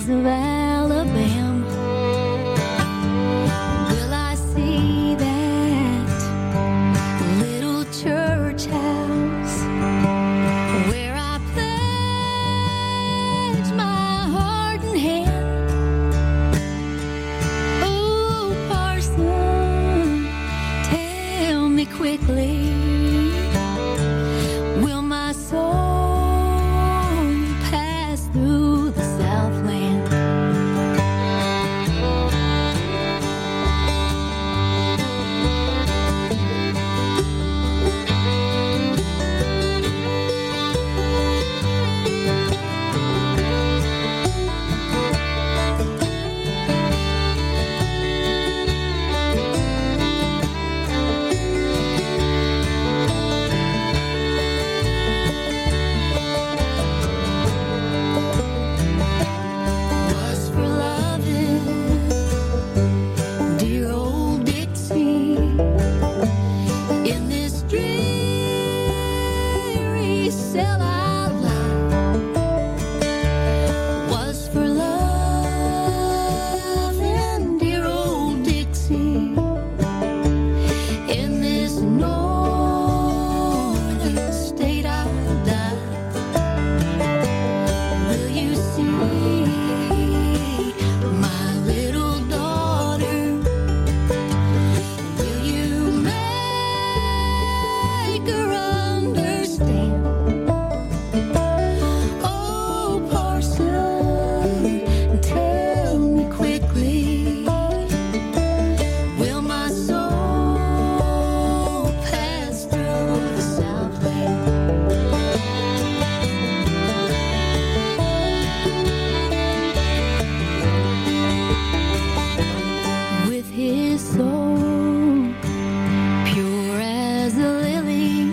hills of Alabama. Will I see that little church house where I pledge my heart and hand? Oh, parson, tell me quickly, will my soul pass through the Southland? Was for loving dear old Dixie in this dreary cell I lie. Was for loving dear old Dixie in this northern state I die. Will you see my little daughter? Will you make her understand? Oh, parson, tell me quickly, will my soul pass through the Southland? With his soul pure as a lily,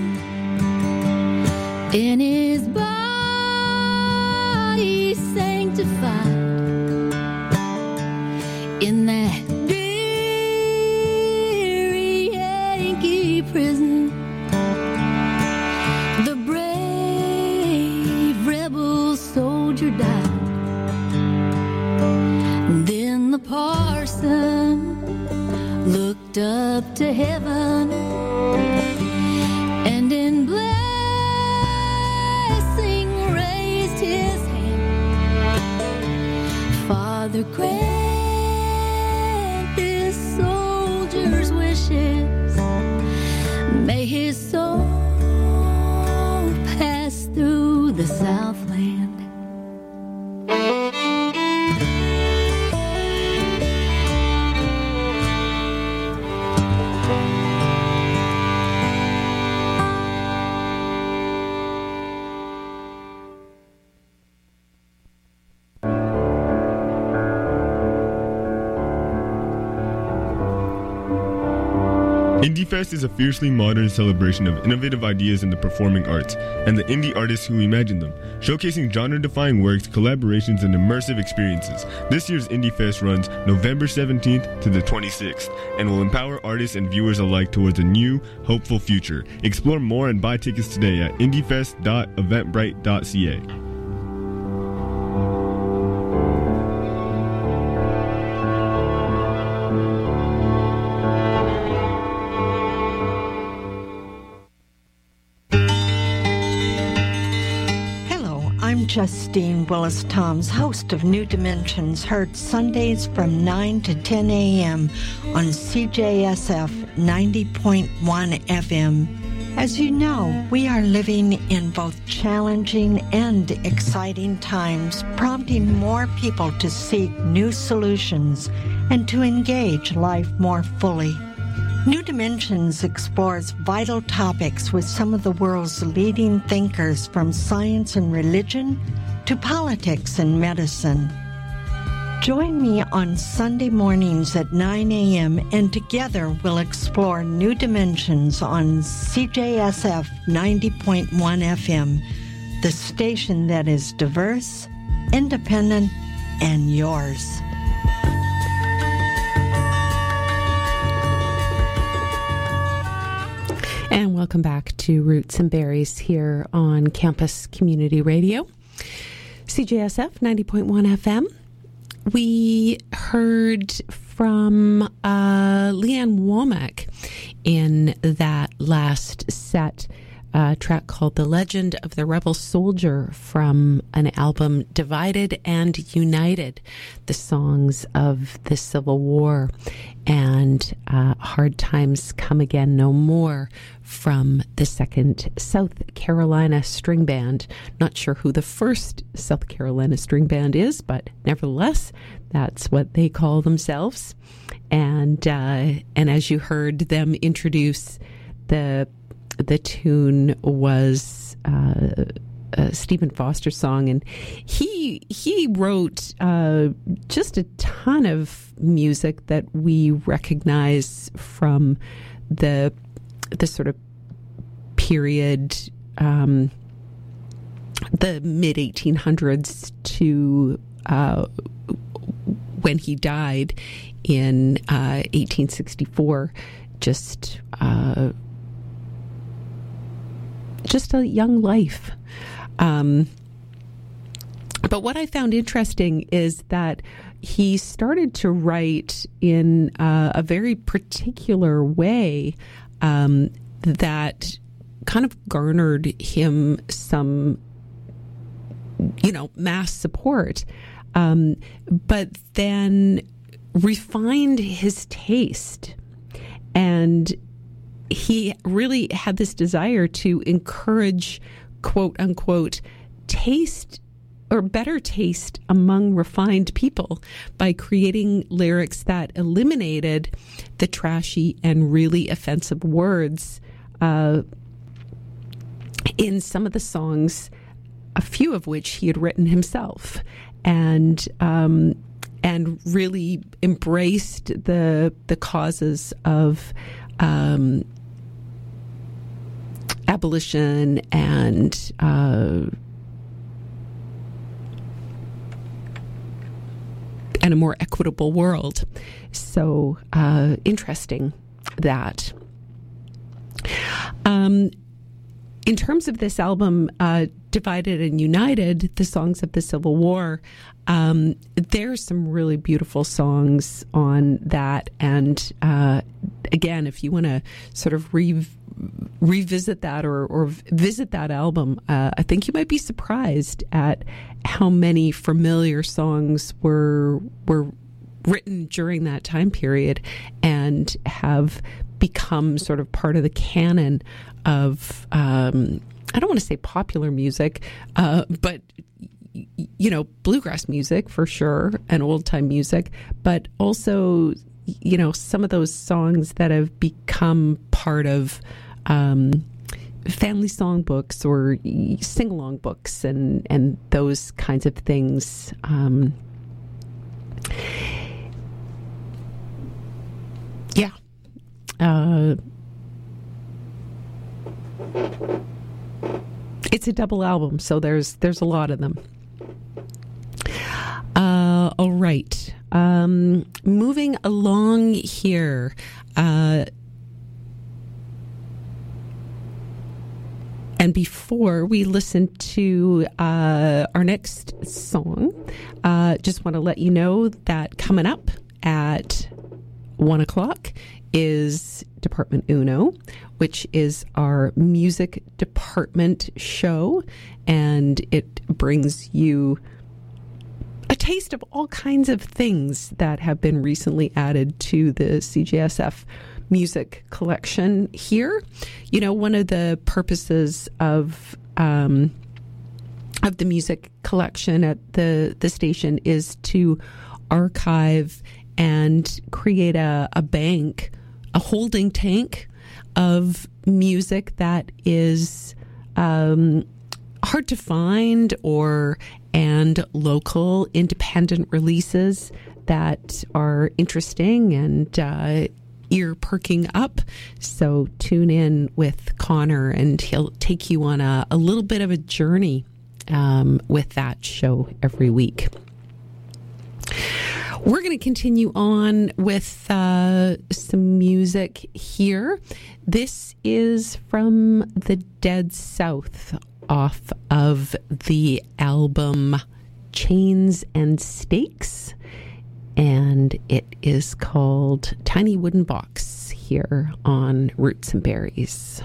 in his body sanctified, in that dreary Yankee prison, the brave rebel soldier died. Then the parson looked up to heaven and in blessing raised his hand. Father, grant this soldier's wishes. May his soul pass through the Southland. IndieFest is a fiercely modern celebration of innovative ideas in the performing arts and the indie artists who imagine them, showcasing genre-defying works, collaborations, and immersive experiences. This year's IndieFest runs November 17th to the 26th and will empower artists and viewers alike towards a new, hopeful future. Explore more and buy tickets today at indiefest.eventbrite.ca. I'm Justine Willis-Toms, host of New Dimensions, heard Sundays from 9 to 10 a.m. on CJSF 90.1 FM. As you know, we are living in both challenging and exciting times, prompting more people to seek new solutions and to engage life more fully. New Dimensions explores vital topics with some of the world's leading thinkers, from science and religion to politics and medicine. Join me on Sunday mornings at 9 a.m. and together we'll explore New Dimensions on CJSF 90.1 FM, the station that is diverse, independent, and yours. And welcome back to Roots and Berries here on Campus Community Radio, CJSF 90.1 FM. we heard from Leanne Womack in that last set, a track called The Legend of the Rebel Soldier from an album Divided and United, the songs of the Civil War, and Hard Times Come Again No More from the second South Carolina String Band. Not sure who the first South Carolina String Band is, but nevertheless, that's what they call themselves. And as you heard them introduce, the tune was a Stephen Foster song, and he wrote just a ton of music that we recognize from the sort of period, the mid 1800s to when he died in 1864. Just a young life. But what I found interesting is that he started to write in a very particular way that kind of garnered him some, mass support, but then refined his taste. And he really had this desire to encourage, quote unquote, taste or better taste among refined people by creating lyrics that eliminated the trashy and really offensive words in some of the songs, a few of which he had written himself, and really embraced the causes of abolition and a more equitable world. So interesting that. In terms of this album, Divided and United, the songs of the Civil War, there's some really beautiful songs on that. And again, if you want to sort of revisit that or visit that album, I think you might be surprised at how many familiar songs were written during that time period and have become sort of part of the canon of, I don't want to say popular music, but, bluegrass music for sure, and old-time music, but also, some of those songs that have become part of family songbooks or sing-along books and those kinds of things. It's a double album, so there's a lot of them. All right. Moving along here. And before we listen to our next song, just want to let you know that coming up at 1 o'clock is Department Uno, which is our music department show, and it brings you a taste of all kinds of things that have been recently added to the CJSF music collection here. One of the purposes of the music collection at the station is to archive and create a bank, a holding tank of music that is hard to find and local independent releases that are interesting and ear perking up. So tune in with Connor and he'll take you on a little bit of a journey with that show every week. We're going to continue on with some music here. This is from the Dead South off of the album Chains and Stakes, and it is called Tiny Wooden Box here on Roots and Berries.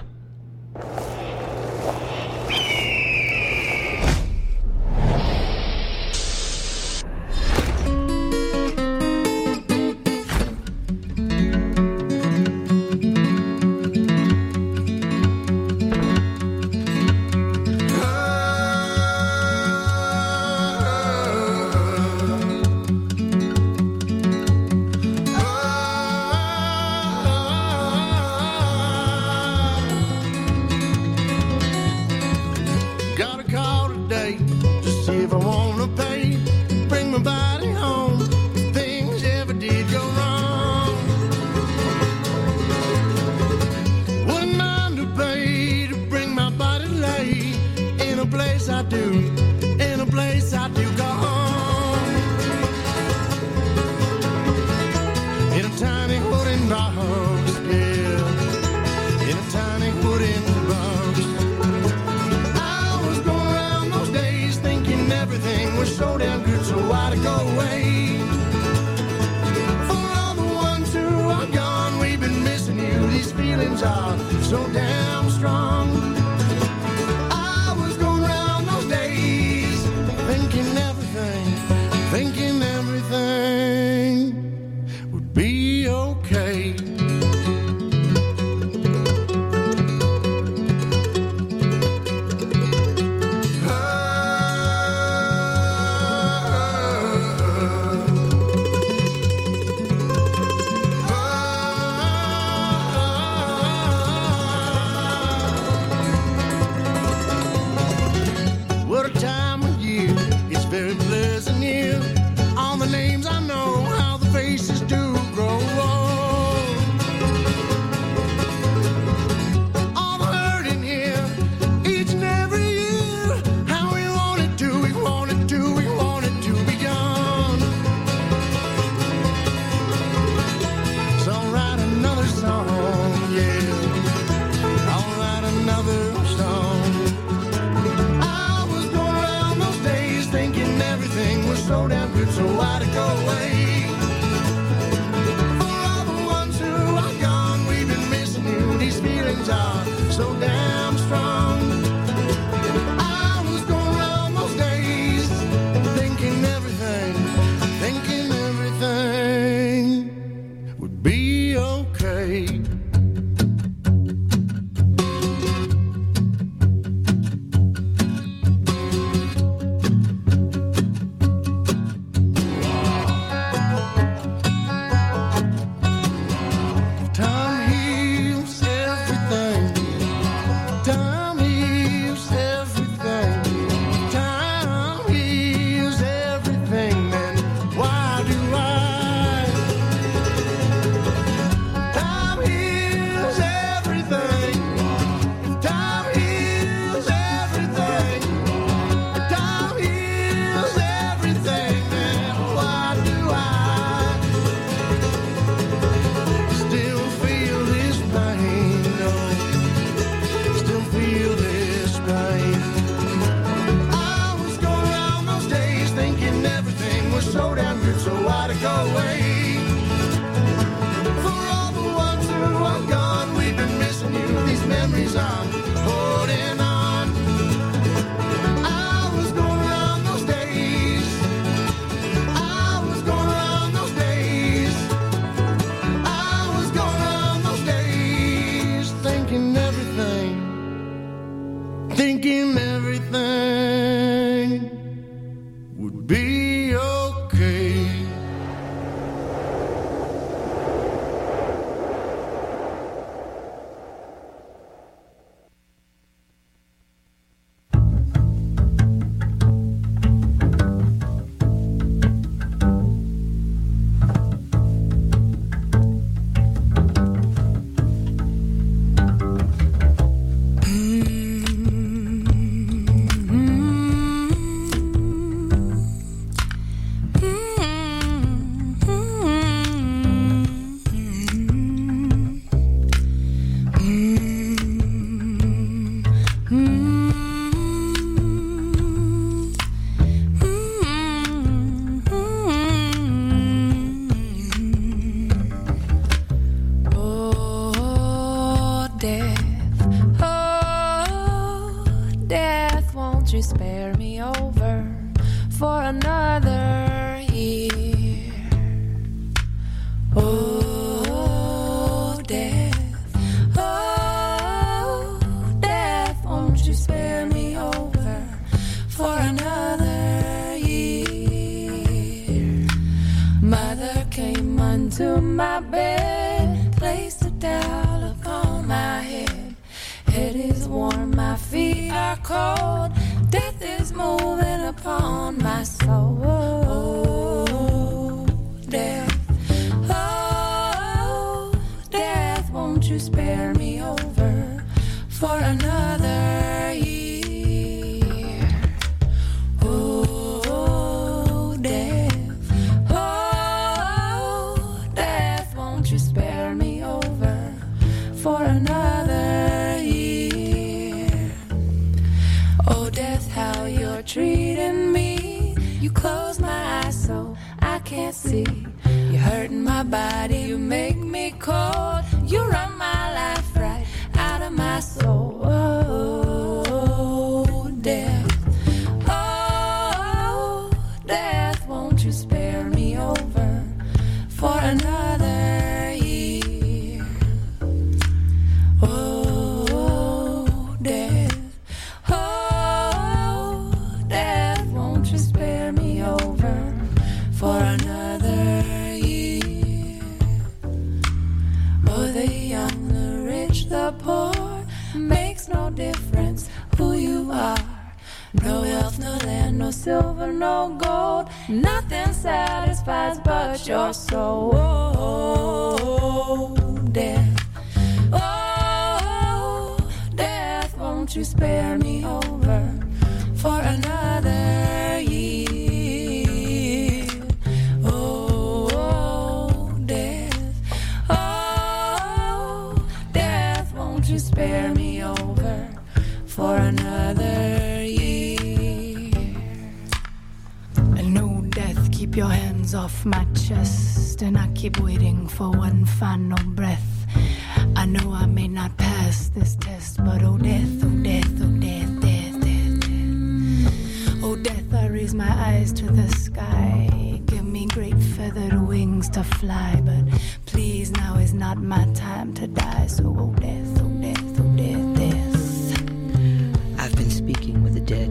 Mother came unto my bed, placed a towel upon my head. Head is warm, my feet are cold. Death is moving upon my soul. Oh, death, oh, death, won't you spare me over for another year? Oh, death, oh, death, won't you spare me over for another year? Oh, death, how you're treating me. You close my eyes so I can't see. You're hurting my body, you make me cold. You run my life right out of my soul. Oh, death, oh, death, won't you spare me over for another year? Oh, death, oh, death, won't you spare me over for another year? Oh, the young, the rich, the poor, makes no difference who you are. No wealth, no land, no silver, no gold. Nothing satisfies but your soul. Oh, death, oh, death, won't you spare me over for another year? Oh, death, oh, death, won't you spare me over for another year? And no, death, keep your hands off my chest, and I keep waiting for one final breath. I know I may not pass this test, but oh death, oh death, oh death, death, death, death. Oh death, I raise my eyes to the sky. Give me great feathered wings to fly, but please, now is not my time to die. So oh death, oh death, oh death, death. I've been speaking with the dead,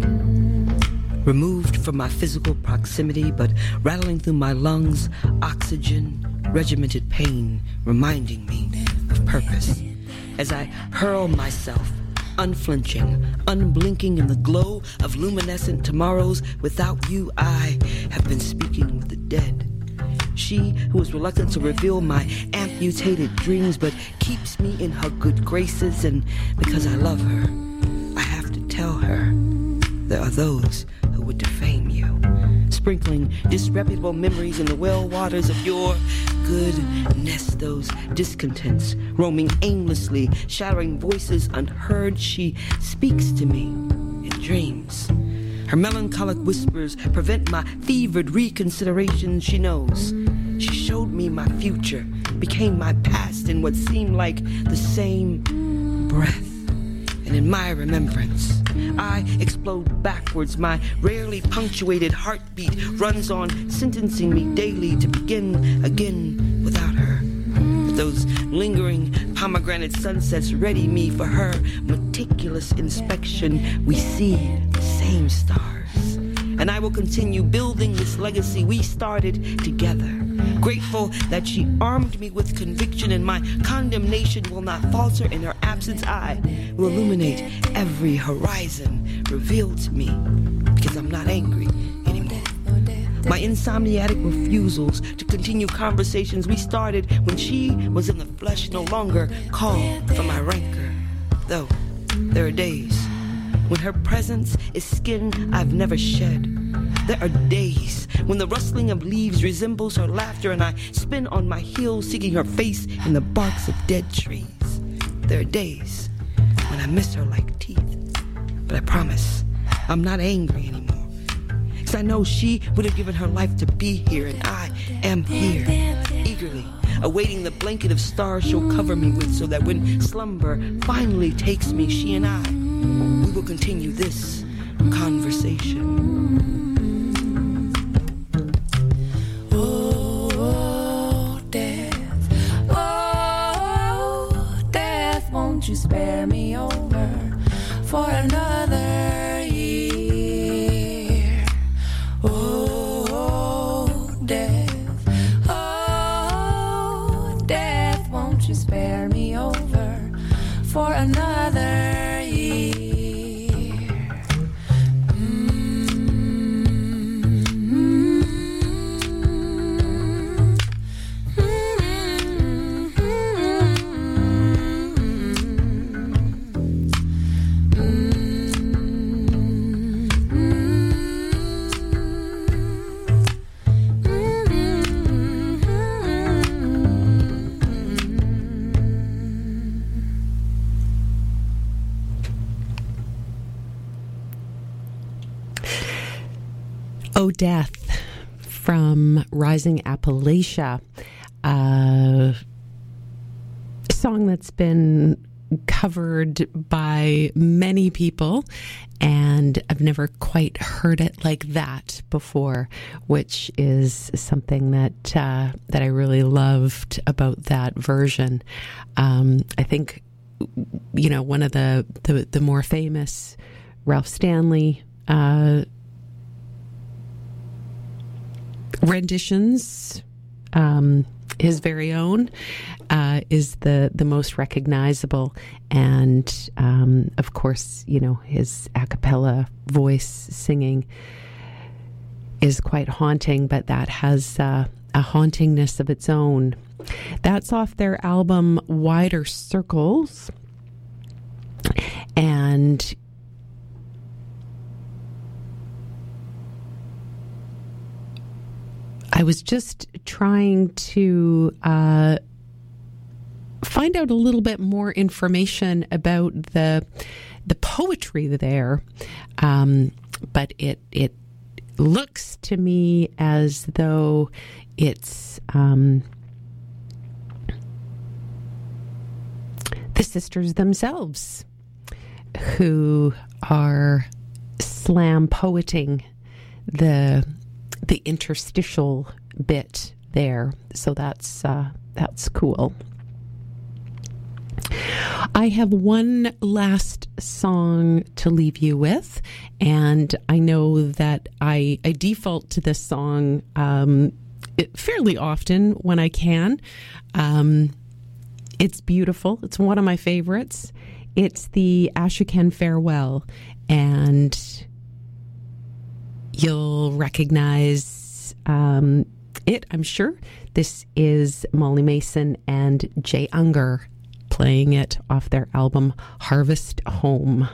removed from my physical proximity, but rattling through my lungs, oxygen, regimented pain, reminding me of purpose. As I hurl myself, unflinching, unblinking in the glow of luminescent tomorrows, without you, I have been speaking with the dead. She who is reluctant to reveal my amputated dreams, but keeps me in her good graces, and because I love her, I have to tell her there are those who would defame you, sprinkling disreputable memories in the well waters of your goodness. Those discontents roaming aimlessly, shattering voices unheard. She speaks to me in dreams. Her melancholic whispers prevent my fevered reconsideration. She knows. She showed me my future, became my past in what seemed like the same breath. And in my remembrance, I explode backwards. My rarely punctuated heartbeat runs on, sentencing me daily to begin again without her. But those lingering pomegranate sunsets ready me for her meticulous inspection. We see the same stars. And I will continue building this legacy we started together. Grateful that she armed me with conviction, and my condemnation will not falter in her absence. I will illuminate every horizon revealed to me, because I'm not angry anymore. My insomniatic refusals to continue conversations we started when she was in the flesh no longer call for my rancor. Though there are days when her presence is skin I've never shed. There are days when the rustling of leaves resembles her laughter, and I spin on my heels seeking her face in the barks of dead trees. There are days when I miss her like teeth, but I promise I'm not angry anymore, because I know she would have given her life to be here, and I am here, eagerly awaiting the blanket of stars she'll cover me with, so that when slumber finally takes me, she and I, we will continue this conversation. Won't you spare me over for another year? Oh, death, won't you spare me over for another year? Oh, Death from Rising Appalachia, a song that's been covered by many people, and I've never quite heard it like that before, which is something that that I really loved about that version. I think, you know, one of the more famous Ralph Stanley renditions, his very own, is the most recognizable, and of course, you know, his a cappella voice singing is quite haunting, but that has a hauntingness of its own. That's off their album Wider Circles, and I was just trying to find out a little bit more information about the poetry there, but it looks to me as though it's the sisters themselves who are slam poeting the interstitial bit there. So that's cool. I have one last song to leave you with, and I know that I default to this song fairly often when I can. It's beautiful. It's one of my favorites. It's the Ashokan Farewell, and you'll recognize it, I'm sure. This is Molly Mason and Jay Unger playing it off their album Harvest Home.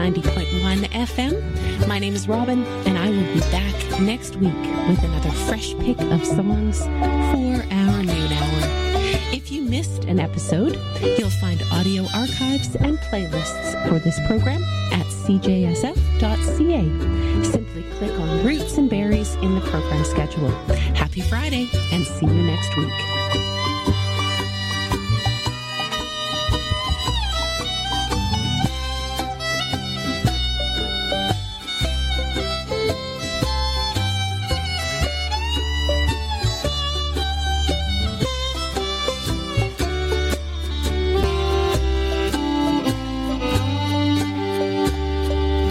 90.1 FM. My name is Robin, and I will be back next week with another fresh pick of songs for our noon hour. If you missed an episode, you'll find audio archives and playlists for this program at cjsf.ca. Simply click on Roots and Berries in the program schedule. Happy Friday, and see you next week.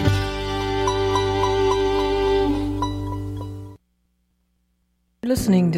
Listening to